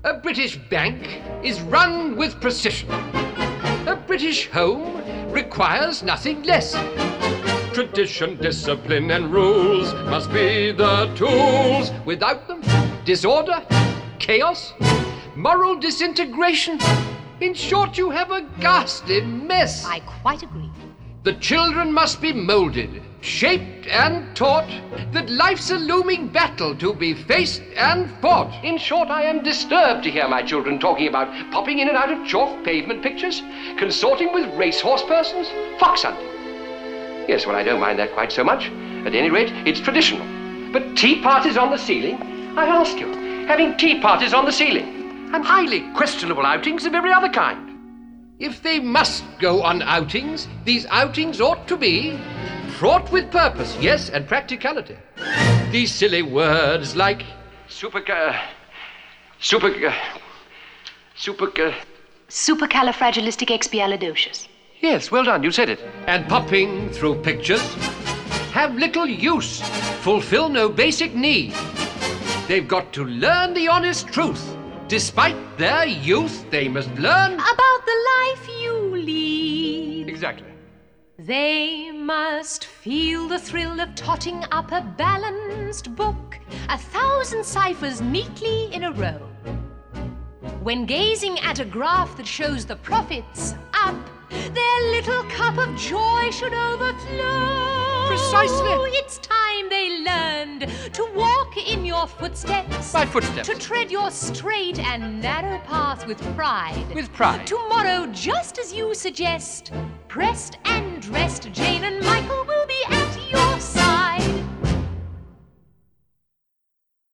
A British bank is run with precision. A British home requires nothing less. Tradition, discipline, and rules must be the tools. Without them, disorder, chaos, moral disintegration. In short, you have a ghastly mess. I quite agree. The children must be moulded, shaped and taught that life's a looming battle to be faced and fought. In short, I am disturbed to hear my children talking about popping in and out of chalk pavement pictures, consorting with racehorse persons, fox hunting. Yes, well, I don't mind that quite so much. At any rate, it's traditional. But tea parties on the ceiling? I ask you, having tea parties on the ceiling, and highly questionable outings of every other kind. If they must go on outings, these outings ought to be fraught with purpose, yes, and practicality. These silly words like supercalifragilisticexpialidocious. Yes, well done, you said it. And popping through pictures have little use, fulfill no basic need. They've got to learn the honest truth. Despite their youth, they must learn about the life you lead. Exactly. They must feel the thrill of totting up a balanced book, 1,000 ciphers neatly in a row. When gazing at a graph that shows the profits up, their little cup of joy should overflow. Precisely. It's time they learned to walk in your footsteps. My footsteps. To tread your straight and narrow path with pride. With pride. Tomorrow, just as you suggest, pressed and dressed,